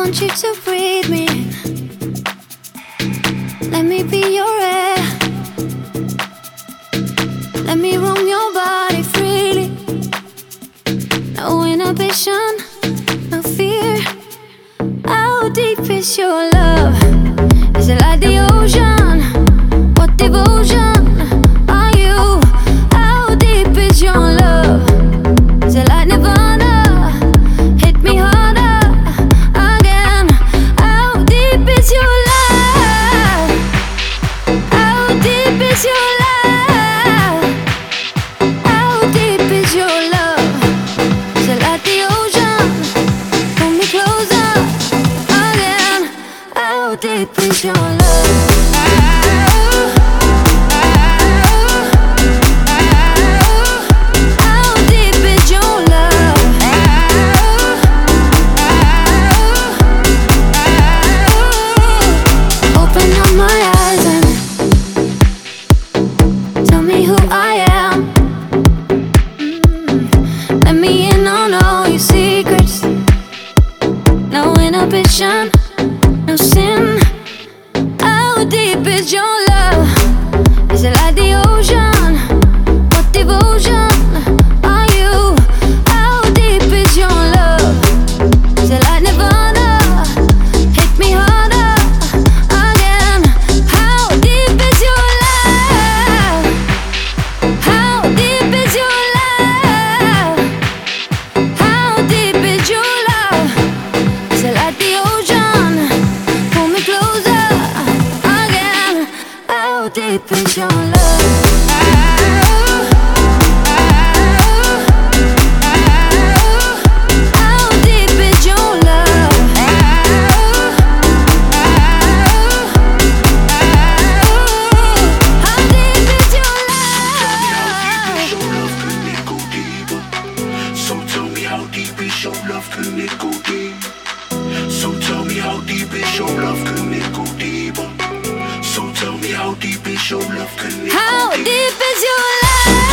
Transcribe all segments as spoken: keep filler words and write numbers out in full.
want you to breathe me. Let me be your air. Let me roam your body freely. No inhibition, no fear. How deep is your love? Is it like the ocean? What devotion are you? How deep is your love? Is it like Nirvana? Hit me harder again. How deep is your love? How deep is your love? How deep is your love? Is it like the ocean? Pull me closer again. How deep is your love? No sin. How deep is your love? Is it like the ocean? What devotion are you? How deep is your love? Is it like Nirvana? Hit me harder again. How deep is your love? How deep is your love? How deep is your love? Is it like the ocean? Pull me closer again. How deep is your love? How deep is your love? How deep is your love? So tell me how deep is your love, can it go deep? So tell me how deep is your love, can it go deeper? So tell me how deep is your love, can it go deeper? How deep is your love?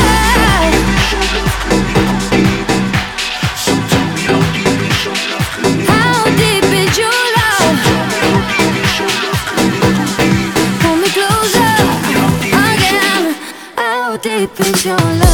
So tell me how deep is your love, can it go How deep is your love? Tell me how deep is your love, can it go deeper? Pull me closer again. How deep is your love?